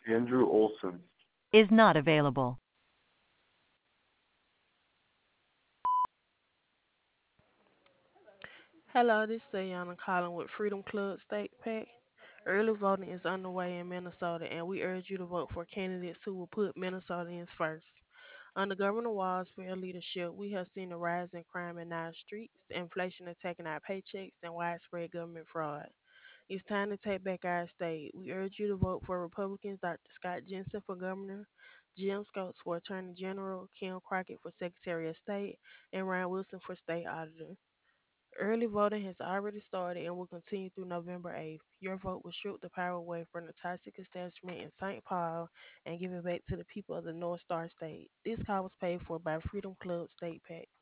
Andrew Olson. Is not available. Hello, this is Ayana calling with Freedom Club State PAC. Early voting is underway in Minnesota, and we urge you to vote for candidates who will put Minnesotans first. Under Governor Wall's fair leadership, we have seen a rise in crime in our streets, inflation attacking our paychecks, and widespread government fraud. It's time to take back our state. We urge you to vote for Republicans Dr. Scott Jensen for governor, Jim Scopes for Attorney General, Kim Crockett for Secretary of State, and Ryan Wilson for State Auditor. Early voting has already started and will continue through November 8th. Your vote will strip the power away from the toxic establishment in St. Paul and give it back to the people of the North Star State. This call was paid for by Freedom Club State PAC.